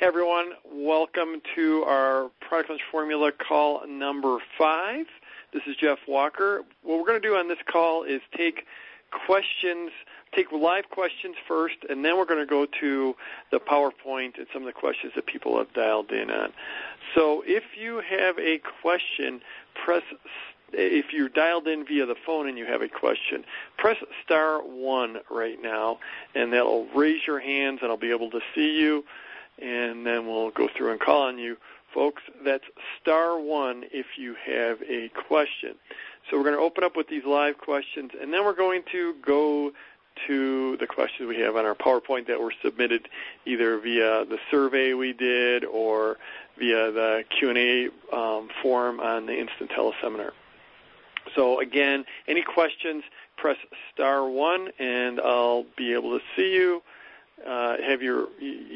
Hey everyone, welcome to our Product Launch Formula call number 5. This is Jeff Walker. What we're going to do on this call is take live questions first, and then we're going to go to the PowerPoint and some of the questions that people have dialed in on. So if you have a question, if you're dialed in via the phone and you have a question, press star 1 right now, and that'll raise your hands, and I'll be able to see you, and then we'll go through and call on you. Folks, that's star 1 if you have a question. So we're going to open up with these live questions, and then we're going to go to the questions we have on our PowerPoint that were submitted either via the survey we did or via the Q&A form on the Instant Teleseminar. So again, any questions, press star 1, and I'll be able to see you. Have your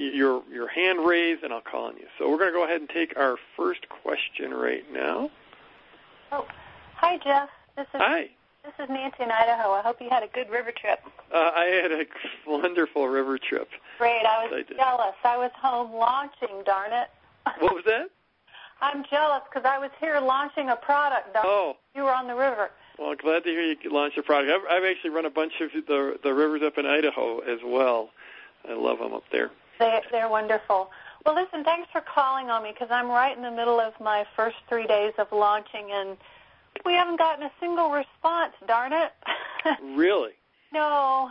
hand raised, and I'll call on you. So we're going to go ahead and take our first question right now. Oh, hi, Jeff. Hi. This is Nancy in Idaho. I hope you had a good river trip. I had a wonderful river trip. Great. I was jealous. I was home launching, darn it. What was that? I'm jealous because I was here launching a product. You were on the river. Well, glad to hear you launched a product. I've actually run a bunch of the rivers up in Idaho as well. I love them up there. They're wonderful. Well, listen, thanks for calling on me because I'm right in the middle of my first 3 days of launching, and we haven't gotten a single response, darn it. Really? No.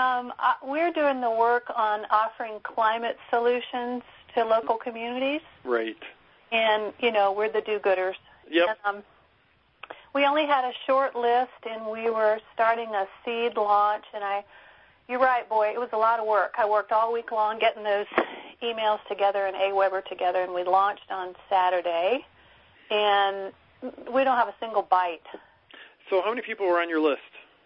We're doing the work on offering climate solutions to local communities. Right. And, we're the do-gooders. Yep. And, we only had a short list, and we were starting a seed launch, and you're right, boy, it was a lot of work. I worked all week long getting those emails together and Aweber together, and we launched on Saturday, and we don't have a single bite. So how many people were on your list?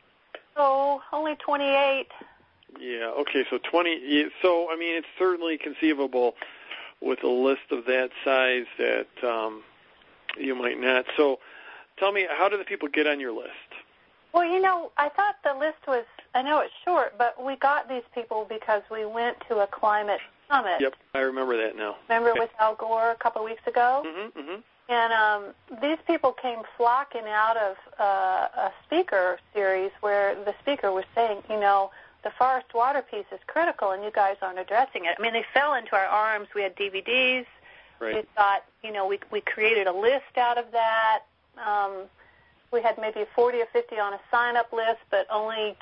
Oh, only 28. Yeah, okay, so 20. So, I mean, it's certainly conceivable with a list of that size that you might not. So tell me, how do the people get on your list? Well, I thought the list was, I know it's short, but we got these people because we went to a climate summit. Yep, I remember that now. Remember with Al Gore a couple of weeks ago? Mm-hmm, mm-hmm. And these people came flocking out of a speaker series where the speaker was saying, the forest water piece is critical and you guys aren't addressing it. I mean, they fell into our arms. We had DVDs. Right. We thought, we created a list out of that. We had maybe 40 or 50 on a sign-up list, but only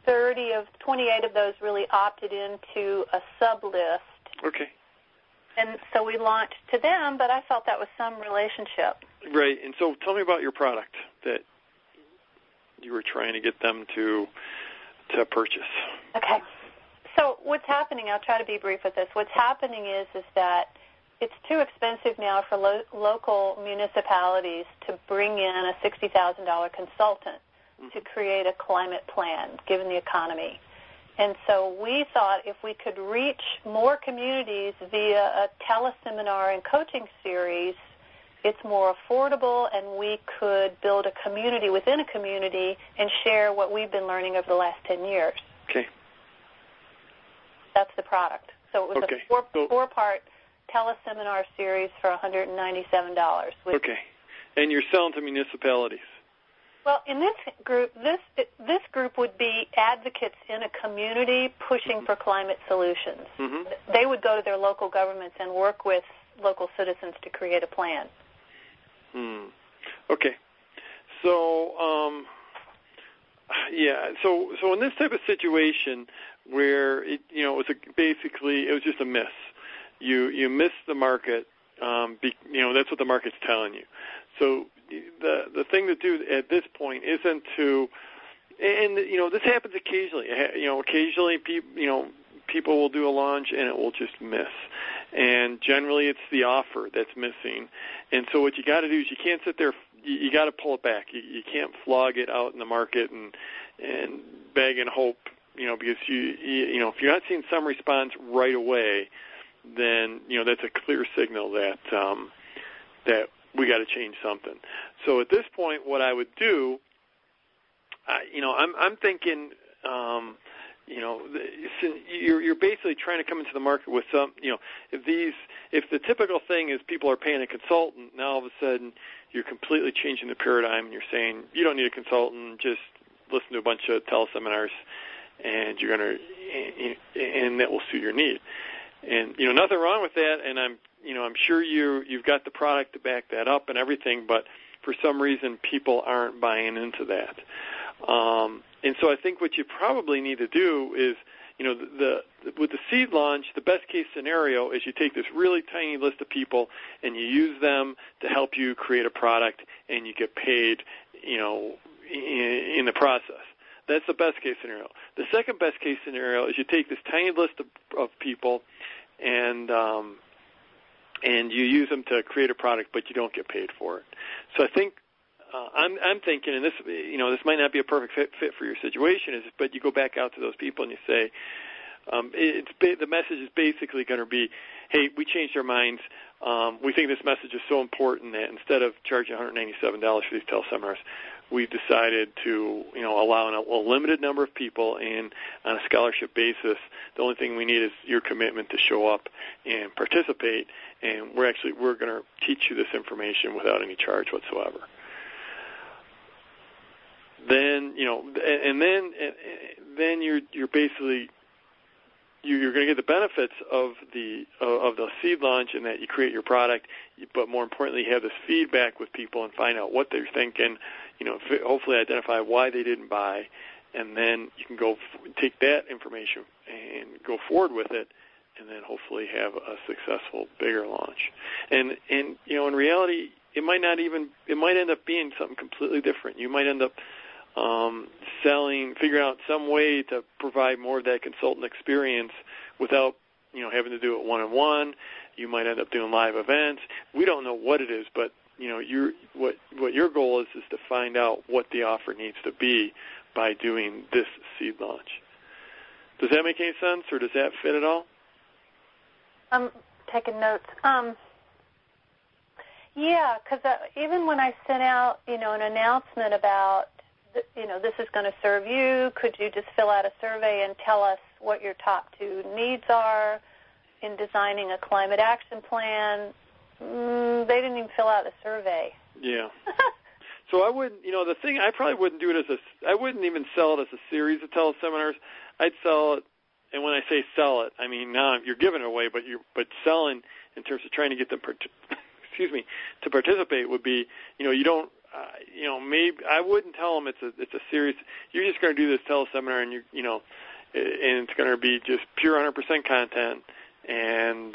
28 of those really opted into a sub-list. Okay. And so we launched to them, but I felt that was some relationship. Right. And so tell me about your product that you were trying to get them to purchase. Okay. So what's happening, I'll try to be brief with this. What's happening is that it's too expensive now for local municipalities to bring in a $60,000 consultant to create a climate plan, given the economy. And so we thought if we could reach more communities via a teleseminar and coaching series, it's more affordable, and we could build a community within a community and share what we've been learning over the last 10 years. Okay. That's the product. So it was a four-part teleseminar series for $197. Okay. And you're selling to municipalities. Well, in this group, this group would be advocates in a community pushing for climate solutions. Mm-hmm. They would go to their local governments and work with local citizens to create a plan. Okay. So, So in this type of situation where it was just a miss. You missed the market. That's what the market's telling you. So the thing to do at this point isn't to, and this happens occasionally. Occasionally people will do a launch and it will just miss. And generally it's the offer that's missing. And so what you got to do is you can't sit there. You got to pull it back. You can't flog it out in the market and beg and hope. Because if you're not seeing some response right away, then that's a clear signal that we got to change something. So at this point, what I would do, I'm thinking, you're basically trying to come into the market with some, if the typical thing is people are paying a consultant, now all of a sudden you're completely changing the paradigm and you're saying you don't need a consultant, just listen to a bunch of teleseminars and and that will suit your need. And, nothing wrong with that, and I'm sure you've got the product to back that up and everything, but for some reason people aren't buying into that. And so I think what you probably need to do is, with the seed launch, the best case scenario is you take this really tiny list of people and you use them to help you create a product and you get paid, in the process. That's the best case scenario. The second best case scenario is you take this tiny list of people and you use them to create a product, but you don't get paid for it. So I think I'm thinking, and this might not be a perfect fit for your situation, but you go back out to those people and you say, the message is basically going to be, hey, we changed our minds. We think this message is so important that instead of charging $197 for these teleseminars, we've decided to, allow a limited number of people and on a scholarship basis. The only thing we need is your commitment to show up and participate, and we're going to teach you this information without any charge whatsoever. Then, then you're basically you're going to get the benefits of the seed launch in that you create your product, but more importantly, you have this feedback with people and find out what they're thinking. Hopefully identify why they didn't buy, and then you can go take that information and go forward with it, and then hopefully have a successful, bigger launch. And in reality, it might end up being something completely different. You might end up figuring out some way to provide more of that consultant experience without, having to do it one-on-one. You might end up doing live events. We don't know what it is, but what your goal is to find out what the offer needs to be by doing this seed launch. Does that make any sense, or does that fit at all? I'm taking notes. Yeah, because even when I sent out, an announcement about, this is going to serve you, could you just fill out a survey and tell us what your top 2 needs are in designing a climate action plan? They didn't even fill out a survey. Yeah. So I wouldn't, the thing, I probably wouldn't do it I wouldn't even sell it as a series of teleseminars. I'd sell it, and when I say sell it, I mean, now you're giving it away, but selling in terms of trying to get them to participate would be, you don't, maybe I wouldn't tell them it's a series. You're just going to do this teleseminar, and and it's going to be just pure 100% content, and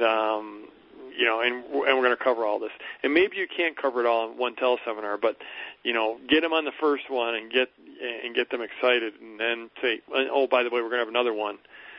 and we're going to cover all this. And maybe you can't cover it all in one teleseminar, but get them on the first one and get them excited, and then say, oh, by the way, we're going to have another one.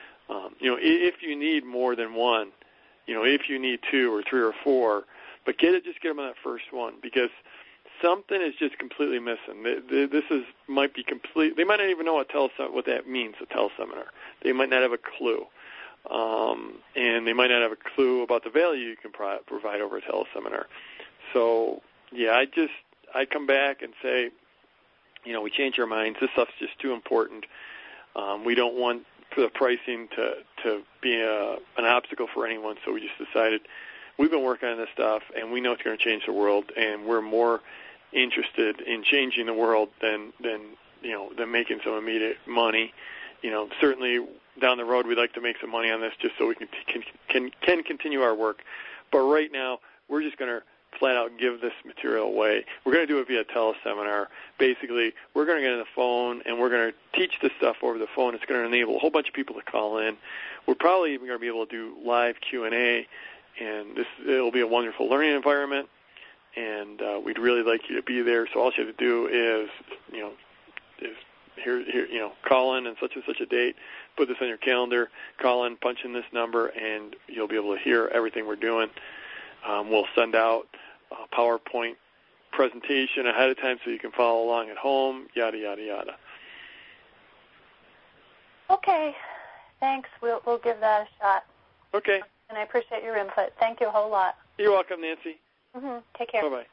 If you need more than one, if you need 2 or 3 or 4, but just get them on that first one, because something is just completely missing. Might be complete. They might not even know what that means, a teleseminar. They might not have a clue, and they might not have a clue about the value you can provide over a teleseminar. So, yeah, I come back and say, we changed our minds. This stuff's just too important. We don't want for the pricing to be an obstacle for anyone. So we just decided we've been working on this stuff, and we know it's going to change the world, and we're more interested in changing the world than making some immediate money. Certainly down the road we'd like to make some money on this just so we can continue our work. But right now we're just going to flat out give this material away. We're going to do it via teleseminar. Basically, we're going to get on the phone and we're going to teach this stuff over the phone. It's going to enable a whole bunch of people to call in. We're probably even going to be able to do live Q&A, and it'll be a wonderful learning environment. And we'd really like you to be there. So all you have to do is, call in and such a date, put this on your calendar, call in, punch in this number, and you'll be able to hear everything we're doing. We'll send out a PowerPoint presentation ahead of time so you can follow along at home, yada, yada, yada. Okay. Thanks. We'll give that a shot. Okay. And I appreciate your input. Thank you a whole lot. You're welcome, Nancy. Take care. Bye-bye.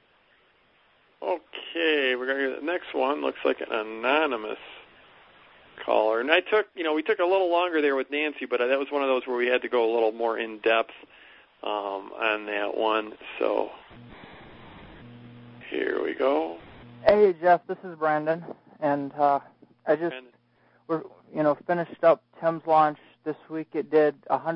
Okay, we're going to get the next one. Looks like an anonymous caller. And we took a little longer there with Nancy, but that was one of those where we had to go a little more in depth on that one. So here we go. Hey, Jeff, this is Brandon, and we're finished up Tim's launch this week. It did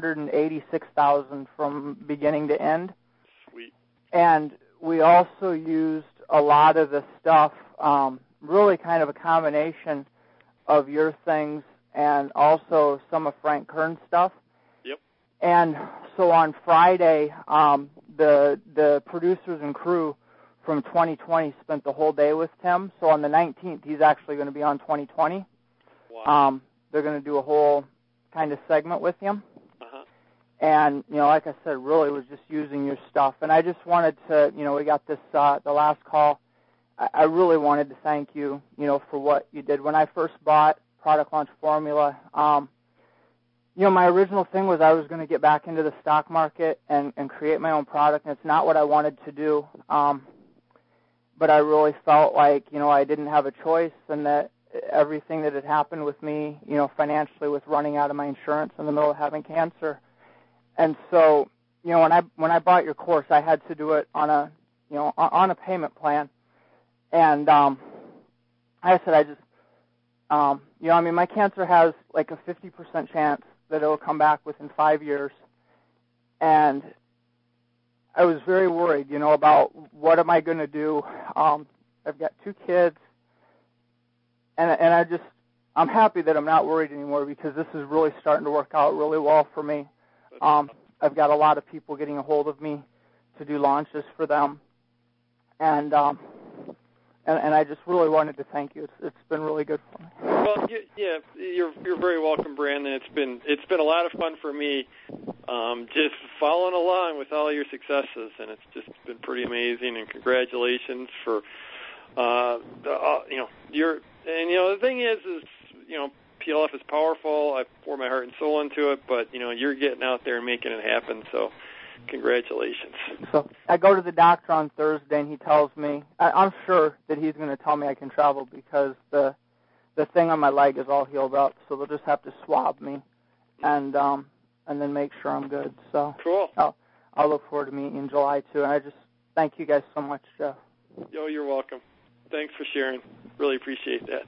186,000 from beginning to end. Sweet. And we also used a lot of the stuff, really kind of a combination of your things and also some of Frank Kern's stuff. Yep. And so on Friday, the producers and crew from 2020 spent the whole day with Tim. So on the 19th, he's actually going to be on 2020. Wow. They're going to do a whole kind of segment with him. Uh-huh. And, like I said, really was just using your stuff. And I just wanted to, we got this, the last call. I really wanted to thank you, for what you did. When I first bought Product Launch Formula, my original thing was I was going to get back into the stock market and create my own product, and it's not what I wanted to do. But I really felt like, I didn't have a choice, and that everything that had happened with me, financially with running out of my insurance in the middle of having cancer. And so, when I bought your course, I had to do it on a payment plan. And I said, my cancer has like a 50% chance that it will come back within 5 years. And I was very worried, about what am I going to do. I've got 2 kids, and I'm happy that I'm not worried anymore because this is really starting to work out really well for me. I've got a lot of people getting a hold of me to do launches for them, and I just really wanted to thank you. It's been really good for me. Well, yeah, you're very welcome, Brandon. It's been a lot of fun for me, just following along with all your successes, and it's just been pretty amazing. And congratulations for the thing is PLF is powerful. I pour my heart and soul into it, but you're getting out there and making it happen. So congratulations. So I go to the doctor on Thursday, and he tells me, I'm sure that he's going to tell me I can travel because the thing on my leg is all healed up. So they'll just have to swab me and then make sure I'm good. So cool. I'll look forward to meeting you in July too. And I just thank you guys so much, Jeff. Yo, you're welcome. Thanks for sharing. Really appreciate that.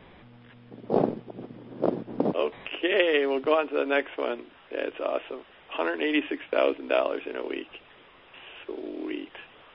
Okay, we'll go on to the next one. That's awesome. $186,000 in a week. Sweet.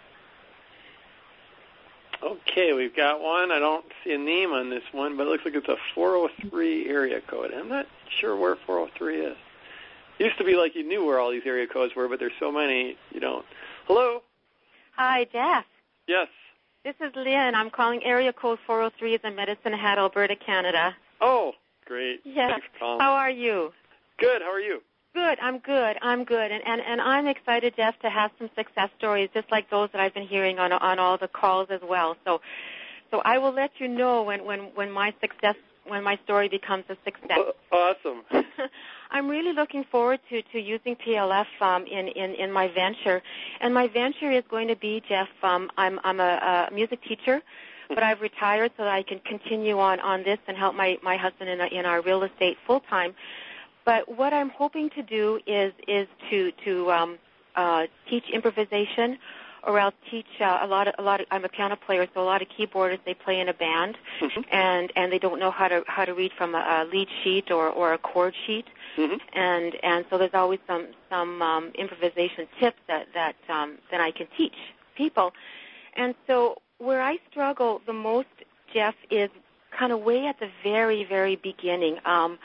Okay, we've got one. I don't see a name on this one, but it looks like it's a 403 area code. I'm not sure where 403 is. It used to be like you knew where all these area codes were, but there's so many you don't. Hello? Hi, Jeff. Yes. This is Lynn. I'm calling area code 403 in Medicine Hat, Alberta, Canada. Oh, great. Yes. Thanks for calling. How are you? Good. How are you? Good. I'm good. And I'm excited, Jeff, to have some success stories just like those that I've been hearing on all the calls as well. So I will let you know when my story becomes a success. Awesome. I'm really looking forward to using PLF in my venture. And my venture is going to be, Jeff, I'm a music teacher, but I've retired so that I can continue on this and help my husband in our real estate full time. But what I'm hoping to do is to teach improvisation, or else teach a lot of. I'm a piano player, so a lot of keyboarders, they play in a band, and they don't know how to read from a lead sheet or a chord sheet, and so there's always some improvisation tips that I can teach people, and so where I struggle the most, Jeff, is kind of way at the very, very beginning.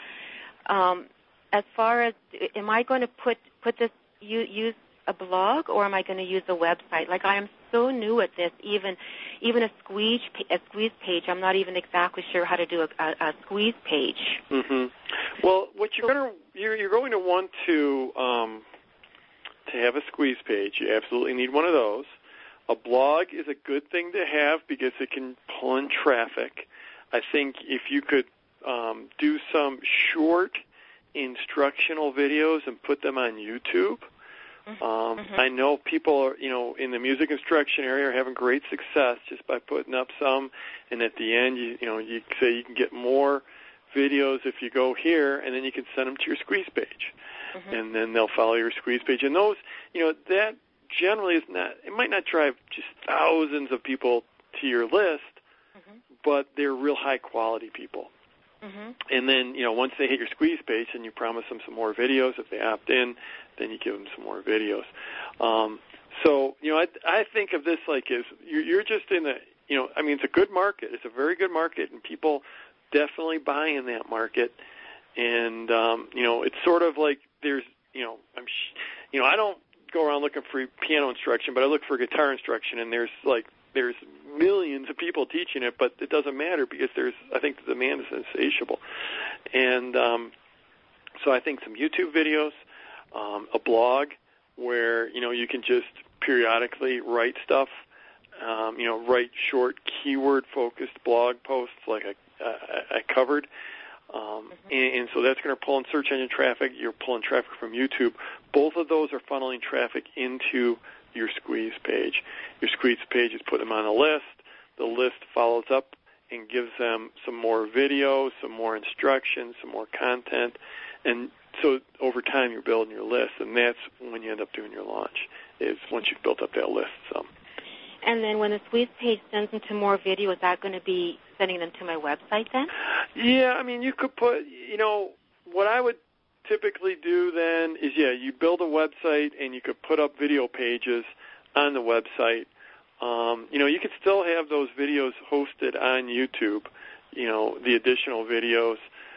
As far as, am I going to put this, use a blog, or am I going to use a website? Like, I am so new at this, even a squeeze page. I'm not even exactly sure how to do a squeeze page. Well, what you're going to want to have a squeeze page. You absolutely need one of those. A blog is a good thing to have because it can pull in traffic. I think if you could do some short instructional videos and put them on YouTube. I know people are, in the music instruction area are having great success just by putting up some, and at the end, you say you can get more videos if you go here, and then you can send them to your squeeze page. Mm-hmm. And then they'll follow your squeeze page. And those, that generally is not, it might not drive just thousands of people to your list, mm-hmm. but they're real high-quality people. Mm-hmm. And then, once they hit your squeeze page, then you promise them some more videos. If they opt in, then you give them some more videos. So, I think of this like as you're just in it's a good market. It's a very good market, and people definitely buy in that market. And, it's sort of like there's, I don't go around looking for piano instruction, but I look for guitar instruction, and there's millions of people teaching it, but it doesn't matter because I think the demand is insatiable. And so I think some YouTube videos, a blog where, you can just periodically write stuff, write short keyword-focused blog posts like I covered. And so that's going to pull in search engine traffic. You're pulling traffic from YouTube. Both of those are funneling traffic into your squeeze page. Your squeeze page is putting them on a list. The list follows up and gives them some more videos, some more instructions, some more content. And so over time you're building your list, and that's when you end up doing your launch, is once you've built up that list some. And then when the squeeze page sends them to more video, is that going to be sending them to my website then? Yeah, you could put, what I would typically do then is, you build a website and you could put up video pages on the website. You could still have those videos hosted on YouTube, the additional videos.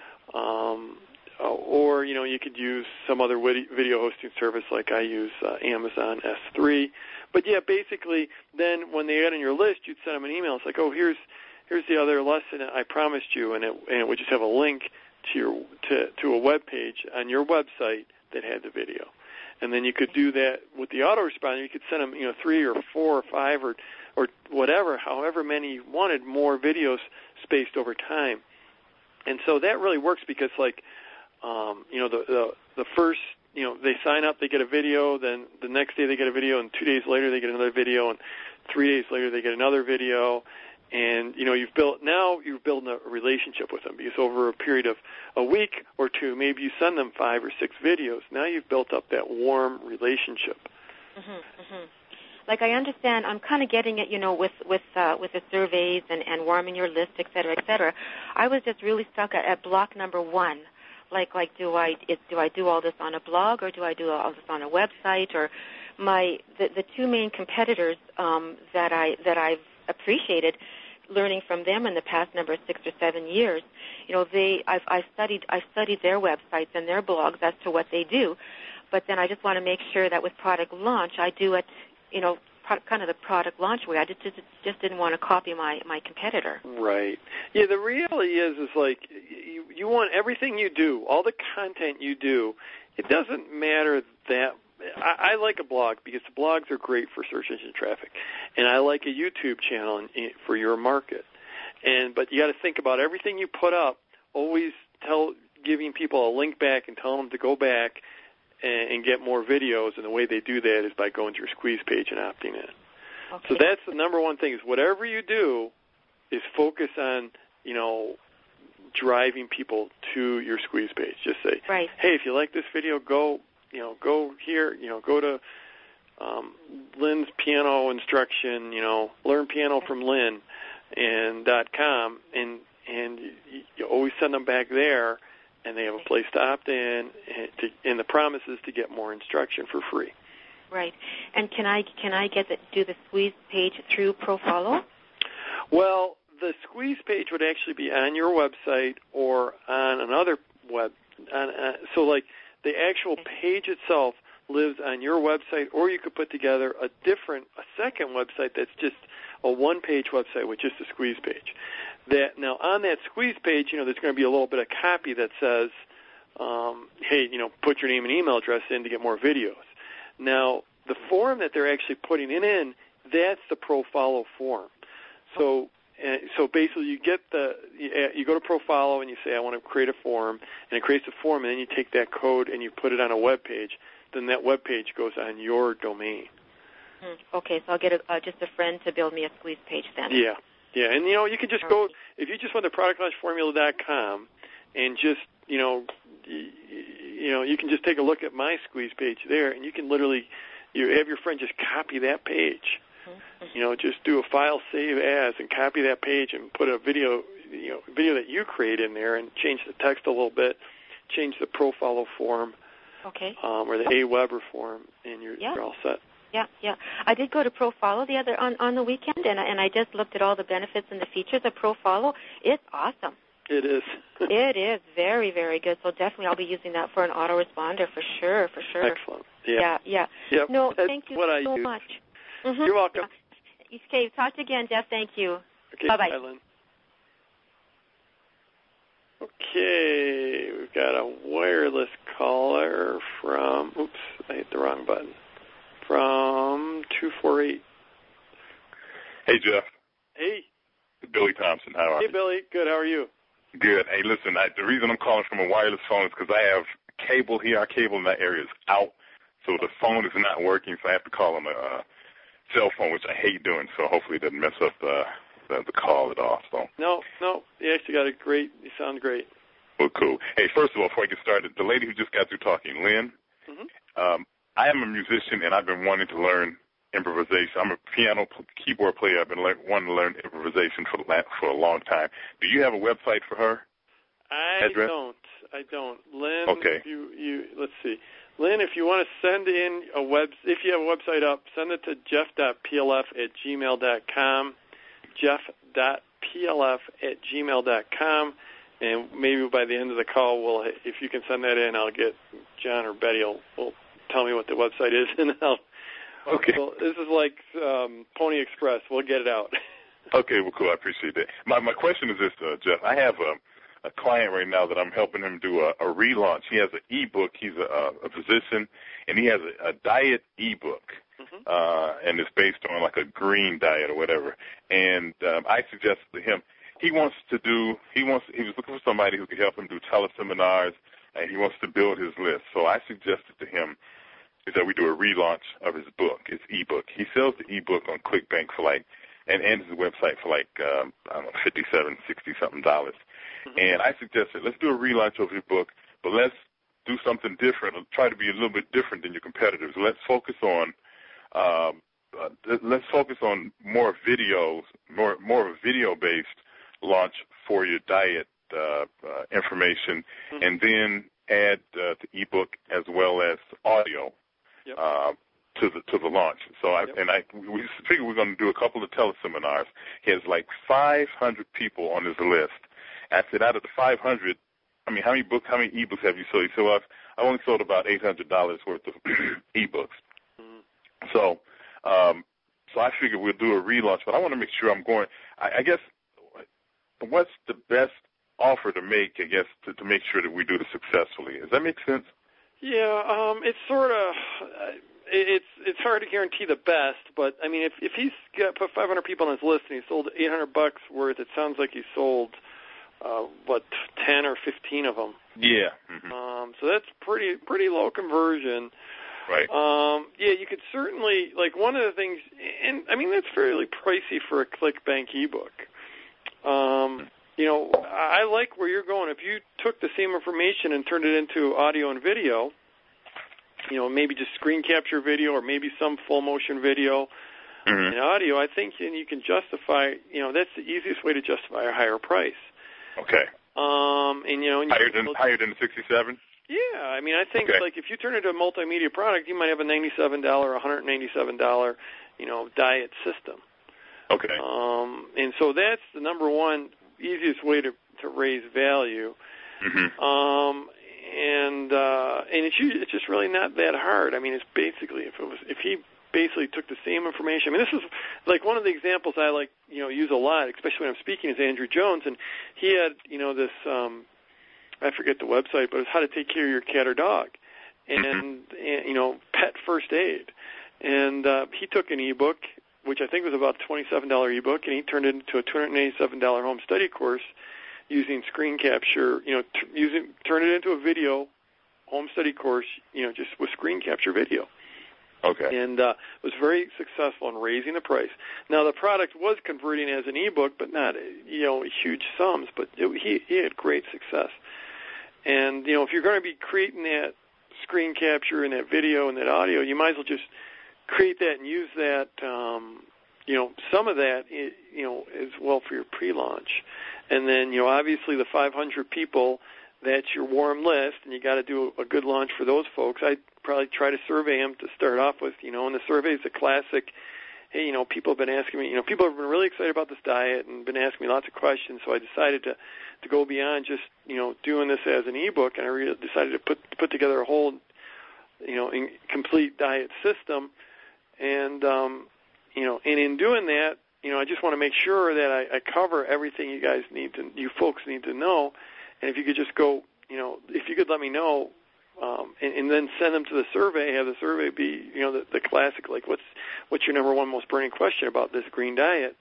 Or, you could use some other video hosting service like I use Amazon S3. But, basically, then when they add on your list, you'd send them an email. It's like, oh, here's the other lesson I promised you, and it would just have a link to a web page on your website that had the video. And then you could do that with the autoresponder. You could send them, 3 or 4 or 5 or whatever, however many you wanted, more videos spaced over time. And so that really works because, the first, they sign up, they get a video, then the next day they get a video, and 2 days later they get another video, and 3 days later they get another video. And, you're building a relationship with them because over a period of a week or two, maybe you send them 5 or 6 videos. Now you've built up that warm relationship. Mm-hmm, mm-hmm. Like I understand, I'm kind of getting it, with the surveys and warming your list, et cetera. I was just really stuck at block number 1. Like do I do all this on a blog, or do I do all this on a website? Or the 2 main competitors that I've appreciated learning from them in the past number 6 or 7 years, I've studied their websites and their blogs as to what they do, but then I just want to make sure that with product launch I do it, kind of the product launch way. I just didn't want to copy my competitor. Right. Yeah, the reality is like you want everything you do, all the content you do, it doesn't matter that. I like a blog because the blogs are great for search engine traffic, and I like a YouTube channel for your market. But you got to think about everything you put up. Always giving people a link back and telling them to go back and get more videos. And the way they do that is by going to your squeeze page and opting in. Okay. So that's the number one thing: is whatever you do, is focus on driving people to your squeeze page. Just say, right. Hey, if you like this video, go here, go to Lynn's piano instruction, learn piano from Lynn and .com, and you always send them back there, and they have a place to opt in, and the promise is to get more instruction for free. Right. And can I do the squeeze page through ProFollow? Well, the squeeze page would actually be on your website or on another web. So like the actual page itself lives on your website, or you could put together a second website that's just a one-page website with just a squeeze page. Now on that squeeze page, there's going to be a little bit of copy that says, hey, put your name and email address in to get more videos. Now, the form that they're actually putting it in, that's the ProFollow form. So basically, you go to ProFollow and you say, I want to create a form, and it creates a form, and then you take that code and you put it on a web page. Then that web page goes on your domain. Okay, so I'll get just a friend to build me a squeeze page then. Yeah, and you can just go, if you just went to productlaunchformula.com and just, you can just take a look at my Squeeze page there, and you can literally, you have your friend just copy that page. Just do a file save as and copy that page and put a video that you create in there and change the text a little bit, change the Profolo form, okay, or the Aweber form, and you're all set. Yeah. I did go to Profolo the other on the weekend, and I just looked at all the benefits and the features of Profolo. It's awesome. It is. It is very, very good. So definitely, I'll be using that for an autoresponder for sure. Excellent. Yeah. Yep. No, thank you so much. Mm-hmm. You're welcome. Okay, talk to you again, Jeff. Thank you. Okay, bye-bye. Bye, Lynn. Okay, we've got a wireless caller from, I hit the wrong button, from 248. Hey, Jeff. Hey. Billy Thompson, how are you? Hey, Billy. Good, how are you? Good. Hey, listen, the reason I'm calling from a wireless phone is because I have cable here. Our cable in that area is out, so the phone is not working, so I have to call on a cell phone, which I hate doing, so hopefully it doesn't mess up the call at all. So. No, you actually you sound great. Well, cool. Hey, first of all, before I get started, the lady who just got through talking, Lynn, I am a musician, and I've been wanting to learn improvisation. I'm a piano keyboard player. I've been wanting to learn improvisation for a long time. Do you have a website for her? I don't. Lynn, okay. Let's see. Lynn, if you want to send in if you have a website up, send it to jeff.plf@gmail.com, jeff.plf@gmail.com, and maybe by the end of the call, if you can send that in, I'll get John or Betty will tell me what the website is, and okay. Well, this is like Pony Express. We'll get it out. Okay, well, cool. I appreciate that. My question is this, Jeff. I have a client right now that I'm helping him do a relaunch. He has an e-book. He's a physician, and he has a diet e-book, and it's based on like a green diet or whatever. And I suggested to him, he was looking for somebody who could help him do teleseminars, and he wants to build his list. So I suggested to him that we do a relaunch of his book, his e-book. He sells the e-book on ClickBank for and his website for I don't know, $57, $60-something. And I suggested, let's do a relaunch of your book, but let's do something different, try to be a little bit different than your competitors. Let's focus on more videos, more of a video-based launch for your diet information, and then add the ebook as well as audio to the launch. So we figured we're going to do a couple of teleseminars. He has 500 people on his list. I said, out of the 500, how many ebooks have you sold? He said, well, I only sold about $800 worth of ebooks. So I figured we'll do a relaunch, but I want to make sure I'm going. I guess, what's the best offer to make, I guess, to make sure that we do this successfully? Does that make sense? Yeah, it's sort of, it's hard to guarantee the best, but I mean, if he's put 500 people on his list and he sold $800 worth, it sounds like he sold 10 or 15 of them. Yeah. So that's pretty low conversion. Right. Yeah, you could certainly, one of the things, and I mean, that's fairly pricey for a ClickBank ebook. I like where you're going. If you took the same information and turned it into audio and video, maybe just screen capture video or maybe some full motion video and audio, I think you can justify, that's the easiest way to justify a higher price. Okay. Higher than the 67? Yeah, I mean, I think if you turn it into a multimedia product, you might have a $97 or $197, diet system. Okay. And so that's the number one easiest way to raise value. And it's just really not that hard. I mean, it's basically if he basically took the same information. I mean, this is one of the examples I use a lot, especially when I'm speaking, is Andrew Jones, and he had this I forget the website, but it's how to take care of your cat or dog, and pet first aid. And he took an ebook, which I think was about a $27 ebook, and he turned it into a $287 home study course using screen capture. Turn it into a video home study course, just with screen capture video. Okay. And was very successful in raising the price. Now, the product was converting as an ebook, but not, huge sums, but he had great success. And, if you're going to be creating that screen capture and that video and that audio, you might as well just create that and use that, some of that, as well for your pre-launch. And then, obviously the 500 people, that's your warm list, and you got to do a good launch for those folks. I'd probably try to survey them to start off with, and the survey is a classic. Hey, people have been asking me, people have been really excited about this diet and been asking me lots of questions, so I decided to go beyond just, doing this as an ebook, and I decided to put together a whole, complete diet system, and, and in doing that, I just want to make sure that I cover everything you folks need to know. And if you could just go, if you could let me know, and then send them to the survey, have the survey be, the classic, like what's your number one most burning question about this green diet?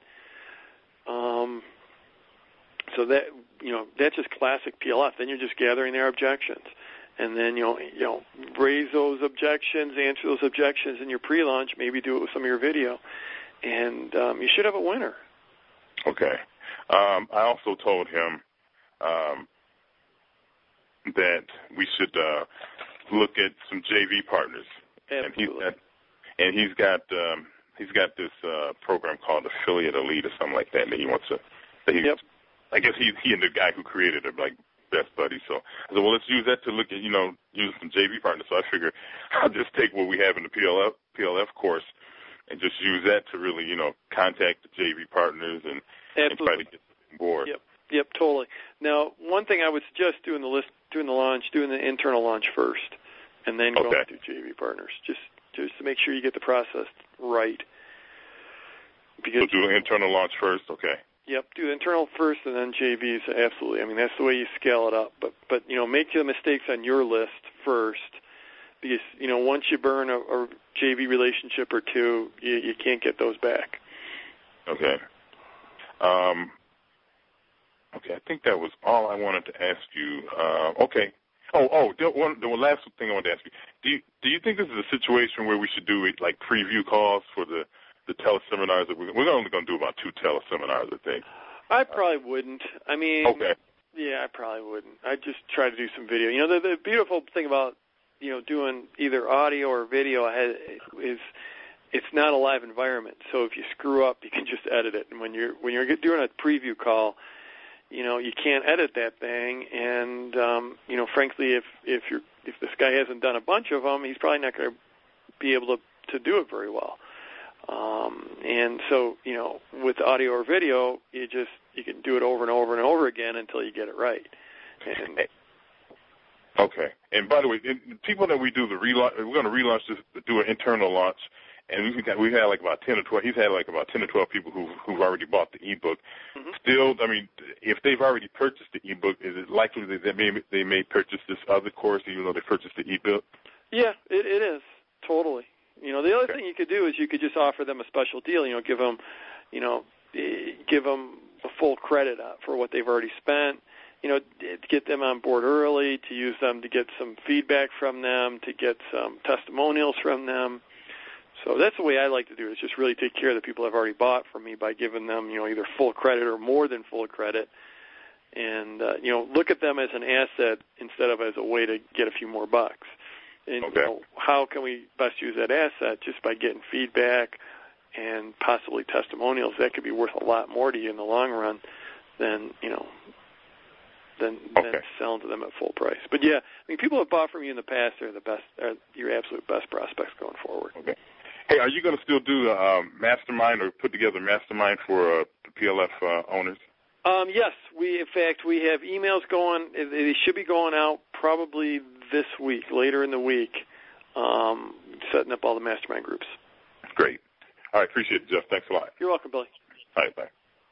So that, that's just classic PLF. Then you're just gathering their objections. And then, raise those objections, answer those objections in your pre-launch, maybe do it with some of your video. And you should have a winner. Okay. I also told him that we should look at some JV partners. Absolutely. And he's got this program called Affiliate Elite or something like that he wants to. Yep. I guess he and the guy who created it, like, best buddies. So I said, well, let's use that to look at, use some JV partners. So I figure I'll just take what we have in the PLF course and just use that to really, contact the JV partners and try to get them on board. Yep, totally. Now, one thing I would suggest doing the internal launch first, and then going to JV partners, just to make sure you get the process right. So do the internal launch first, okay. Yep, do the internal first and then JVs, absolutely. I mean, that's the way you scale it up. But make the mistakes on your list first, because, once you burn a JV relationship or two, you can't get those back. Okay. Okay, I think that was all I wanted to ask you. Okay. The last thing I wanted to ask you. Do you think this is a situation where we should do like preview calls for the teleseminars that we're only going to do about 2 teleseminars, I think? I probably wouldn't. I mean, okay. Yeah, I probably wouldn't. I'd just try to do some video. The beautiful thing about doing either audio or video is it's not a live environment. So if you screw up, you can just edit it. And when you're doing a preview call, you can't edit that thing. And frankly, if this guy hasn't done a bunch of them, he's probably not going to be able to do it very well. And so, with audio or video, you can do it over and over and over again until you get it right. Okay. And by the way, people that we do the relaunch, we're going to relaunch this, do an internal launch, and we've had like about 10 or 12. He's had like about 10 or 12 people who've already bought the ebook. Mm-hmm. Still, I mean, if they've already purchased the ebook, is it likely that they may purchase this other course even though they purchased the ebook? Yeah, it is totally. The other thing you could do is you could just offer them a special deal. Give them a full credit for what they've already spent. To get them on board early, to use them to get some feedback from them, to get some testimonials from them. So that's the way I like to do it, is just really take care of the people that have already bought from me by giving them, either full credit or more than full credit. And, look at them as an asset instead of as a way to get a few more bucks. And how can we best use that asset? Just by getting feedback and possibly testimonials. That could be worth a lot more to you in the long run than selling to them at full price. But yeah, I mean, people who have bought from you in the past are your absolute best prospects going forward. Okay. Hey, are you going to still do a mastermind or put together a mastermind for the PLF owners? Yes, we have emails going. They should be going out probably this week, later in the week, setting up all the mastermind groups. Great. All right, appreciate it, Jeff. Thanks a lot. You're welcome, Billy. All right, bye.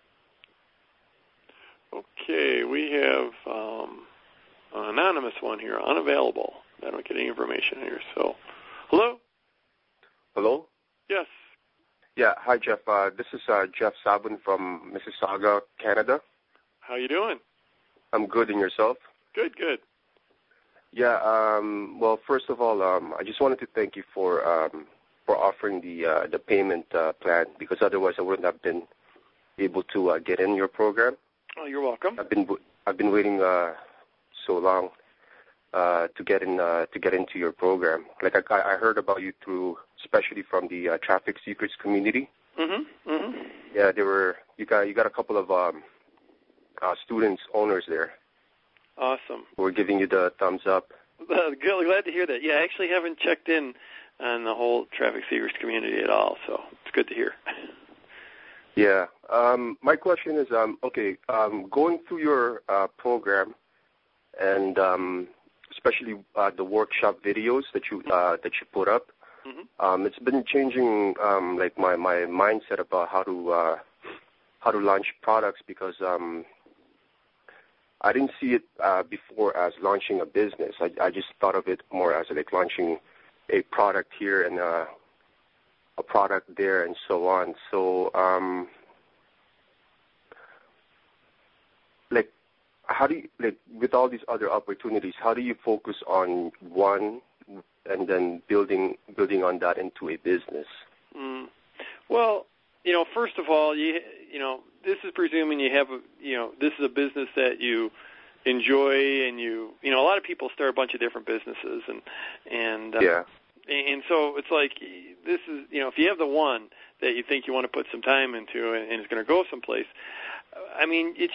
Okay, we have an anonymous one here, unavailable. I don't get any information here. So, hello? Hello? Yes. Yeah, hi, Jeff. This is Jeff Sabun from Mississauga, Canada. How you doing? I'm good, and yourself? Good. Yeah, well, first of all, I just wanted to thank you for for offering the payment plan, because otherwise I wouldn't have been able to get in your program. Oh, you're welcome. I've been waiting so long to get into your program. Like I heard about you especially from the Traffic Secrets community. Mm-hmm. Mm-hmm. Yeah, you got a couple of students, owners there. Awesome. We're giving you the thumbs up. Glad to hear that. Yeah, I actually haven't checked in on the whole Traffic Secrets community at all, so it's good to hear. Yeah. My question is, going through your program, and especially the workshop videos that you put up, mm-hmm. It's been changing like my mindset about how to launch products, because I didn't see it before as launching a business. I just thought of it more as like launching a product here and a product there and so on. So, like, how do you, like, with all these other opportunities, how do you focus on one and then building on that into a business? Well, first of all, you know, this is presuming you have this is a business that you enjoy, and a lot of people start a bunch of different businesses, and yeah. And so it's like, this is, if you have the one that you think you want to put some time into and it's going to go someplace, I mean, you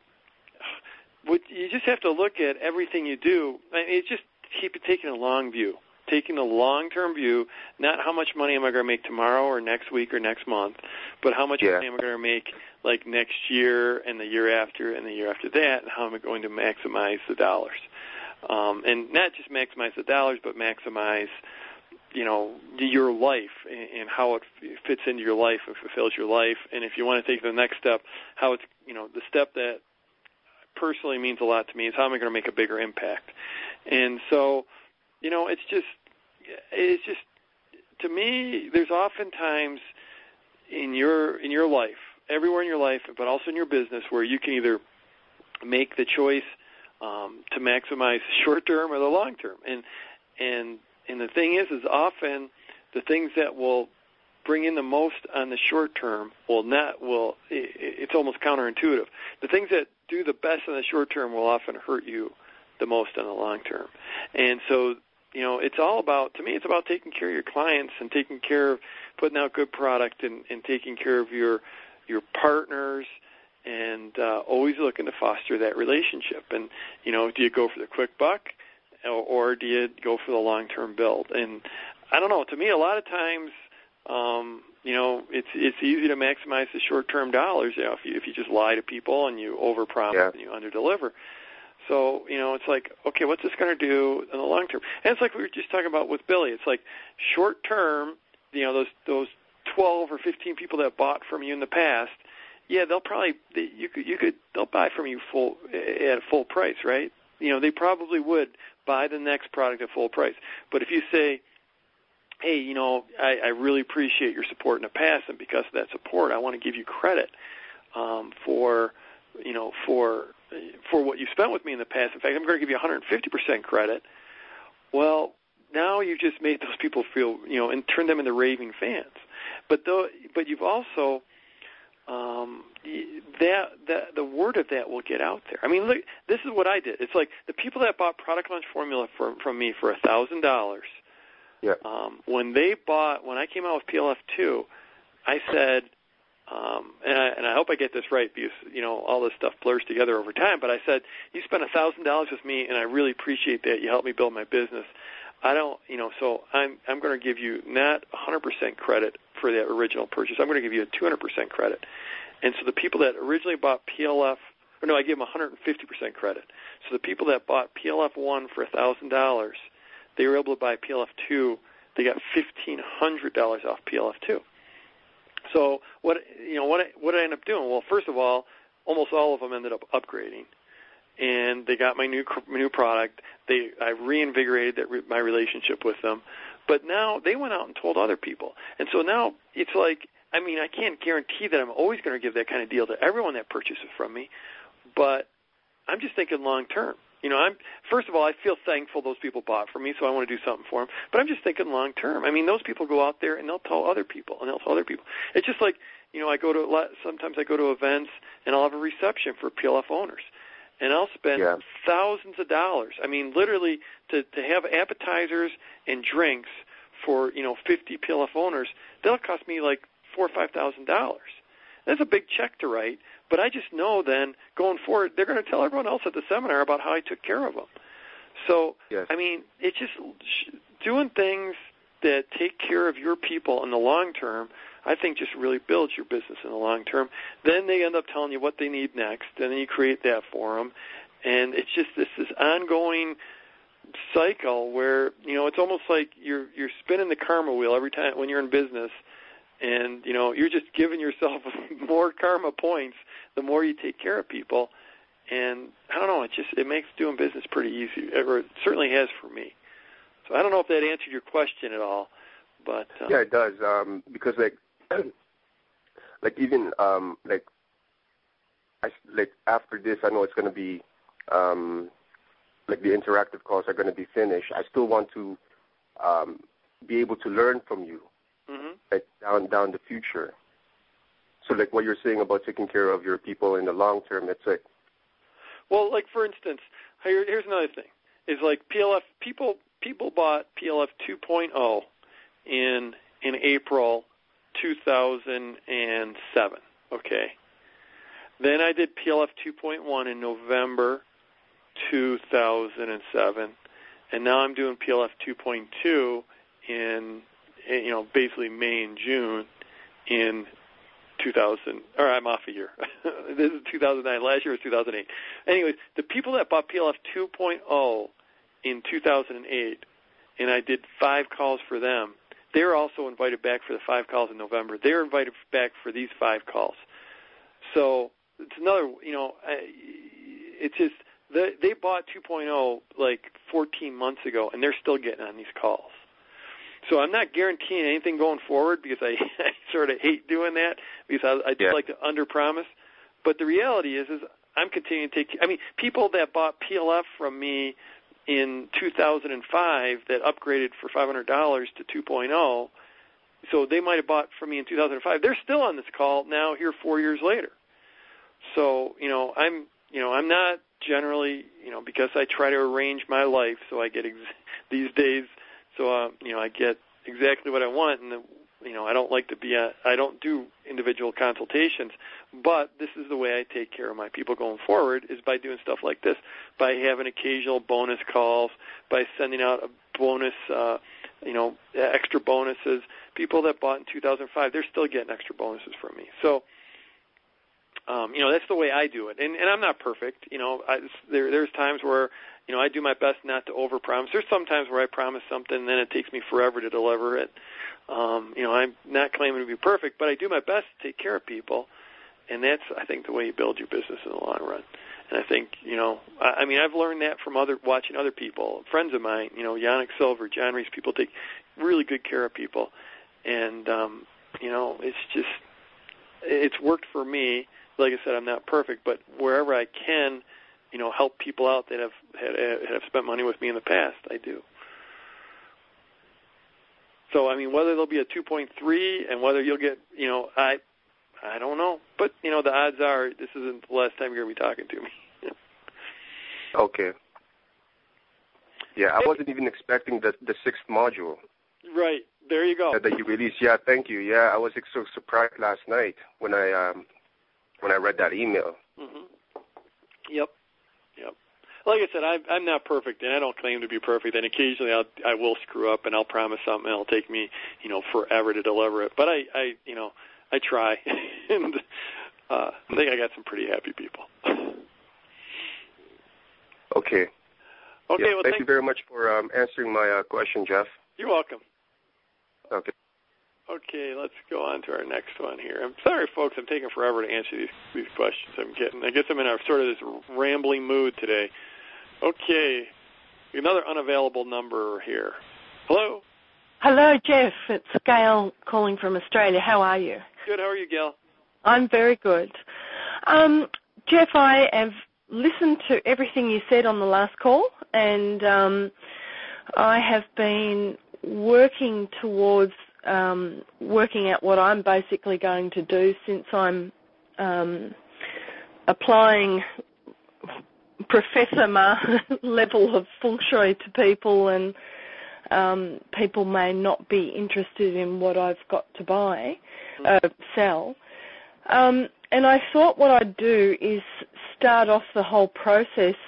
just have to look at everything you do. I mean, it's just taking a long view, taking a long-term view, not how much money am I going to make tomorrow or next week or next month, but how much money am I going to make like next year and the year after and the year after that, and how am I going to maximize the dollars. And not just maximize the dollars, but maximize your life and how it fits into your life and fulfills your life. And if you want to take the next step, how it's, the step that personally means a lot to me is how am I going to make a bigger impact. And so, it's just, to me, there's oftentimes in your life, everywhere in your life, but also in your business, where you can either make the choice to maximize the short term or the long term. And the thing is often the things that will bring in the most on the short term it's almost counterintuitive. The things that do the best on the short term will often hurt you the most on the long term. And so, it's all about, to me, it's about taking care of your clients and taking care of putting out good product and taking care of your partners, and always looking to foster that relationship. And, do you go for the quick buck, or do you go for the long-term build? And I don't know. To me, a lot of times, it's easy to maximize the short-term dollars. If you just lie to people and you overpromise and you underdeliver. So it's like, okay, what's this going to do in the long term? And it's like we were just talking about with Billy. It's like short-term. Those 12 or 15 people that bought from you in the past. Yeah, they'll probably they'll buy from you at full price, right? They probably would buy the next product at full price. But if you say, hey, I really appreciate your support in the past, and because of that support, I want to give you credit for what you spent with me in the past. In fact, I'm going to give you 150% credit. Well, now you just made those people feel, and turned them into raving fans. But you've also the word of that will get out there. I mean, look, this is what I did. It's like the people that bought Product Launch Formula from me for $1,000. Yeah. When I came out with PLF2, I said, and I hope I get this right, because all this stuff blurs together over time. But I said, you spent $1,000 with me, and I really appreciate that. You helped me build my business. I don't, so I'm going to give you not 100% credit for that original purchase. I'm going to give you a 200% credit. And so the people that originally bought I gave them 150% credit. So the people that bought PLF1 for $1,000, they were able to buy PLF2. They got $1,500 off PLF2. So what I ended up doing? Well, first of all, almost all of them ended up upgrading, and they got my new product. I reinvigorated my relationship with them, but now they went out and told other people, and so now it's like, I mean, I can't guarantee that I'm always going to give that kind of deal to everyone that purchases from me, but I'm just thinking long term. first of all, I feel thankful those people bought from me, so I want to do something for them. But I'm just thinking long term. I mean, those people go out there and they'll tell other people, and they'll tell other people. It's just like, sometimes I go to events and I'll have a reception for PLF owners, and I'll spend thousands of dollars. I mean, literally to have appetizers and drinks for 50 PLF owners, that'll cost me like $4,000 or $5,000. That's a big check to write, but I just know then going forward they're going to tell everyone else at the seminar about how I took care of them. So, I mean, it's just doing things that take care of your people in the long term, I think just really builds your business in the long term. Then they end up telling you what they need next, and then you create that for them. And it's just this ongoing cycle where, it's almost like you're spinning the karma wheel every time when you're in business. And, you're just giving yourself more karma points the more you take care of people. And I don't know, it makes doing business pretty easy. Or it certainly has for me. So I don't know if that answered your question at all. But yeah, it does. Because even after this, I know it's going to be the interactive calls are going to be finished. I still want to be able to learn from you. Down the future. So like what you're saying about taking care of your people in the long term, it's like... Well, like for instance, here's another thing. Is like PLF, people bought PLF 2.0 in April 2007, okay? Then I did PLF 2.1 in November 2007, and now I'm doing PLF 2.2 in basically May and June in 2000, or I'm off a year. This is 2009. Last year was 2008. Anyways, the people that bought PLF 2.0 in 2008, and I did 5 calls for them, they're also invited back for the 5 calls in November. They're invited back for these 5 calls. So it's another, it's just, they bought 2.0 like 14 months ago, and they're still getting on these calls. So I'm not guaranteeing anything going forward because I sort of hate doing that because I just like to underpromise. But the reality is I'm continuing to take – I mean, people that bought PLF from me in 2005 that upgraded for $500 to 2.0, so they might have bought from me in 2005. They're still on this call now here 4 years later. So, I'm not generally, because I try to arrange my life so I get these days – so, I get exactly what I want, and, I don't like to I don't do individual consultations, but this is the way I take care of my people going forward is by doing stuff like this, by having occasional bonus calls, by sending out a bonus, extra bonuses. People that bought in 2005, they're still getting extra bonuses from me. So, that's the way I do it. And I'm not perfect. There's times where, I do my best not to overpromise. There's some times where I promise something and then it takes me forever to deliver it. I'm not claiming to be perfect, but I do my best to take care of people. And that's, I think, the way you build your business in the long run. And I think, I've learned that from watching other people, friends of mine, Yannick Silver, John Reese, people take really good care of people. And, it's worked for me. Like I said, I'm not perfect, but wherever I can, help people out that have spent money with me in the past, I do. So, whether there'll be a 2.3 and whether you'll get, I don't know. But, the odds are this isn't the last time you're going to be talking to me. Okay. Yeah, I wasn't even expecting the 6th module. Right. There you go. That you released. Yeah, thank you. Yeah, I was so surprised last night when I read that email. Mm-hmm. Yep. Like I said, I'm not perfect, and I don't claim to be perfect. And occasionally I will screw up, and I'll promise something, and it'll take me, forever to deliver it. But I try, and I think I got some pretty happy people. Okay. Okay. Yeah, well, thank you very much for answering my question, Jeff. You're welcome. Okay. Okay, let's go on to our next one here. I'm sorry, folks, I'm taking forever to answer these questions I guess I'm in a sort of this rambling mood today. Okay, another unavailable number here. Hello? Hello, Jeff. It's Gail calling from Australia. How are you? Good. How are you, Gail? I'm very good. Jeff, I have listened to everything you said on the last call, and I have been working towards working out what I'm basically going to do, since I'm applying Professor Ma level of feng shui to people, and people may not be interested in what I've got to sell. And I thought what I'd do is start off the whole process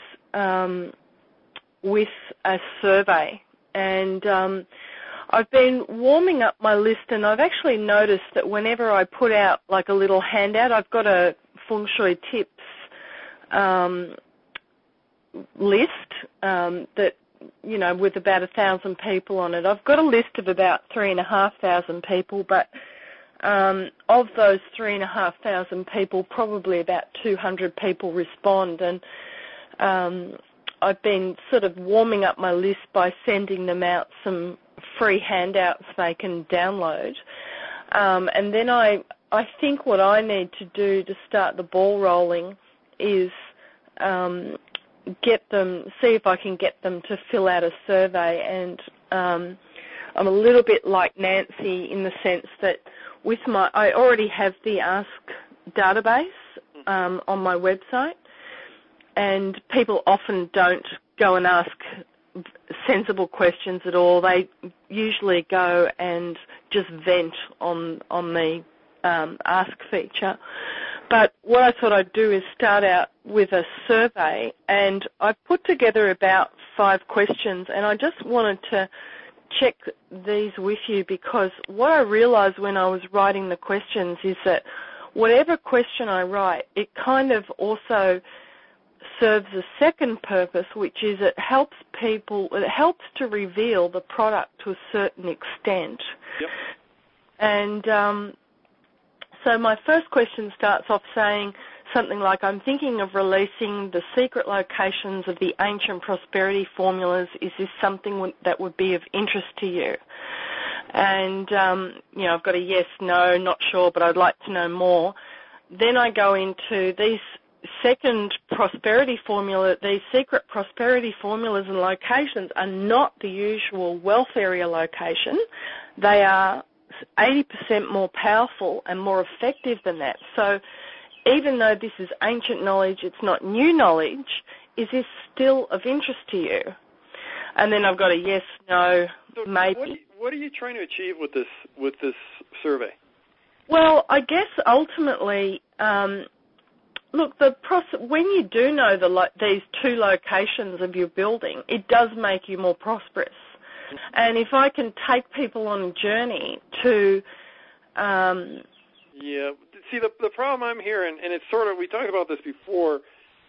with a survey. And I've been warming up my list, and I've actually noticed that whenever I put out like a little handout, I've got a feng shui tips list that, you know, with about 1,000 people on it. I've got a list of about 3,500 people, but of those 3,500 people, probably about 200 people respond, and I've been sort of warming up my list by sending them out some free handouts they can download. And then I think what I need to do to start the ball rolling is see if I can get them to fill out a survey. And I'm a little bit like Nancy in the sense that I already have the Ask database on my website, and people often don't go and ask sensible questions at all. They usually go and just vent on the Ask feature. But what I thought I'd do is start out with a survey, and I've put together about 5 questions, and I just wanted to check these with you, because what I realised when I was writing the questions is that whatever question I write, it kind of also serves a second purpose, which is it helps to reveal the product to a certain extent. Yep. And so my first question starts off saying something like, I'm thinking of releasing the secret locations of the ancient prosperity formulas. Is this something that would be of interest to you? And, you know, I've got a yes, no, not sure, but I'd like to know more. Then I go into these second prosperity formula. These secret prosperity formulas and locations are not the usual wealth area location. They are 80% more powerful and more effective than that. So even though this is ancient knowledge, it's not new knowledge, is this still of interest to you? And then I've got a yes, no, so maybe. What are you trying to achieve with this survey? Well, I guess ultimately, look, when you do know these 2 locations of your building, it does make you more prosperous. And if I can take people on a journey to... Yeah. See, the problem I'm hearing, and it's sort of, we talked about this before,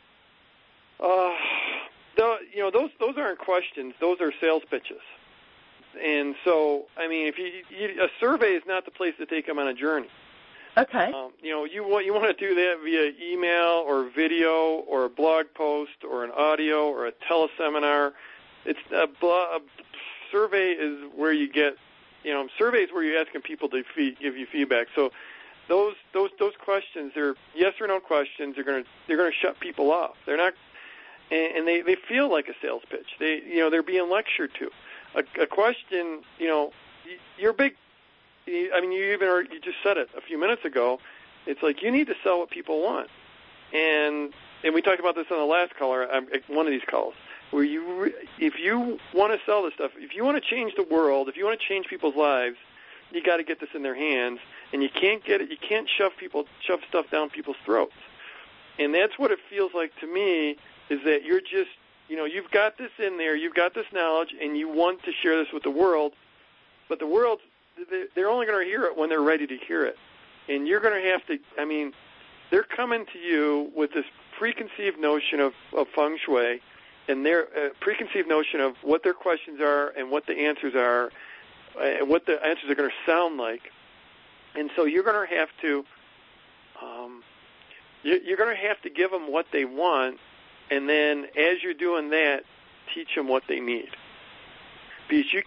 those aren't questions. Those are sales pitches. And so, I mean, a survey is not the place to take them on a journey. Okay. You want to do that via email or video or a blog post or an audio or a teleseminar. It's a survey is where you get, surveys where you're asking people to give you feedback. So those questions, they're yes or no questions. They're going to shut people off. They're not, and they feel like a sales pitch. They're being lectured to. A question, you're big. I mean, you just said it a few minutes ago. It's like you need to sell what people want, and we talked about this on the last caller, one of these calls, where if you want to sell this stuff, if you want to change the world, if you want to change people's lives, you got to get this in their hands, and you can't get it. You can't shove stuff down people's throats, and that's what it feels like to me. Is that you're just, you've got this in there, you've got this knowledge, and you want to share this with the world, but the world, they're only going to hear it when they're ready to hear it. And you're going to have to, they're coming to you with this preconceived notion of feng shui and their preconceived notion of what their questions are and what the answers are, and what the answers are going to sound like. And so you're going to have to, give them what they want, and then as you're doing that, teach them what they need. Because you're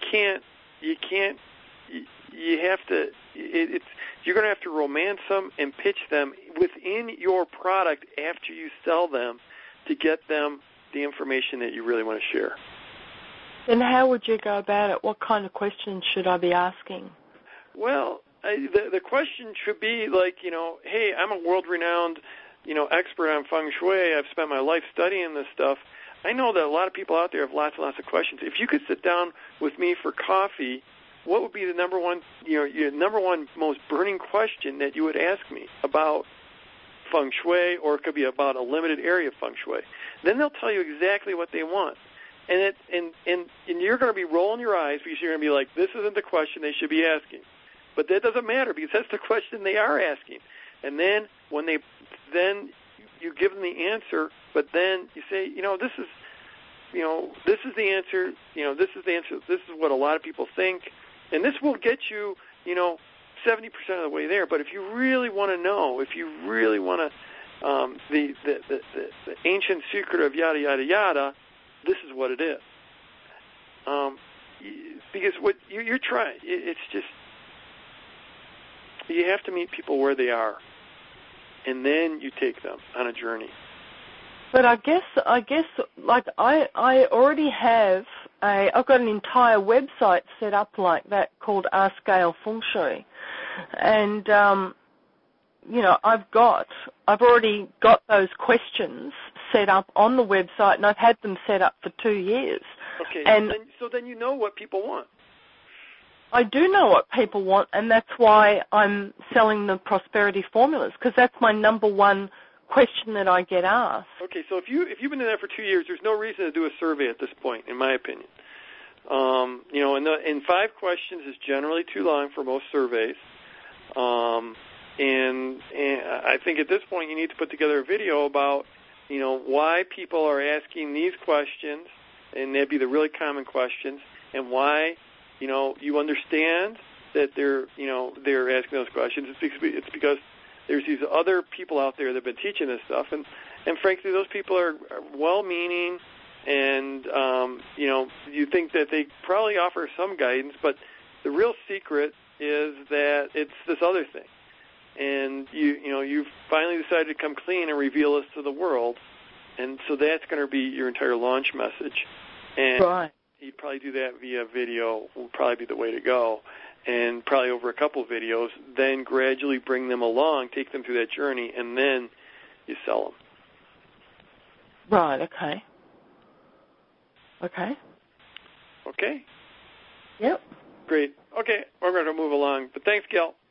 going to have to romance them and pitch them within your product after you sell them to get them the information that you really want to share. Then how would you go about it? What kind of questions should I be asking? Well, the question should be like, hey, I'm a world-renowned, expert on feng shui. I've spent my life studying this stuff. I know that a lot of people out there have lots and lots of questions. If you could sit down with me for coffee, what would be the number one, your number one most burning question that you would ask me about feng shui, or it could be about a limited area of feng shui? Then they'll tell you exactly what they want. And you're going to be rolling your eyes because you're going to be like, this isn't the question they should be asking. But that doesn't matter because that's the question they are asking. And then when then you give them the answer, but then you say, this is the answer. This is the answer. This is what a lot of people think, and this will get you, 70% of the way there. But if you really want to know, if you really want to, the ancient secret of yada yada yada, this is what it is. Because what you're trying, it's just, you have to meet people where they are, and then you take them on a journey. But I guess, like I already have I've got an entire website set up like that called Ask Gail Feng Shui, and I've already got those questions set up on the website, and I've had them set up for 2 years. Okay, and so then you know what people want. I do know what people want, and that's why I'm selling the prosperity formulas, because that's my number one question that I get asked. Okay, so if you've been in that for 2 years, there's no reason to do a survey at this point, in my opinion. And 5 questions is generally too long for most surveys. And I think at this point you need to put together a video about, why people are asking these questions, and they'd be the really common questions, and why, you understand that they're asking those questions. It's because there's these other people out there that have been teaching this stuff, and frankly, those people are well-meaning, and you think that they probably offer some guidance, but the real secret is that it's this other thing, and you've finally decided to come clean and reveal this to the world, and so that's going to be your entire launch message, and right. You'd probably do that via video. Will probably be the way to go. And probably over a couple of videos, then gradually bring them along, take them through that journey, and then you sell them. Right, okay. Okay. Okay? Yep. Great. Okay, we're going to move along. But thanks, Gail.